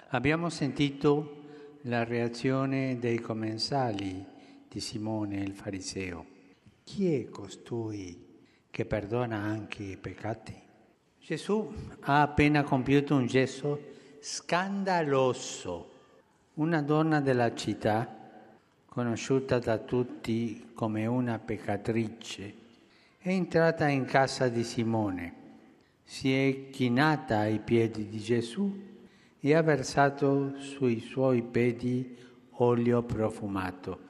Abbiamo sentito la reazione dei commensali di Simone il fariseo. Chi è costui che perdona anche i peccati? Gesù ha appena compiuto un gesto scandaloso. Una donna della città, conosciuta da tutti come una peccatrice, è entrata in casa di Simone, si è chinata ai piedi di Gesù e ha versato sui suoi piedi olio profumato.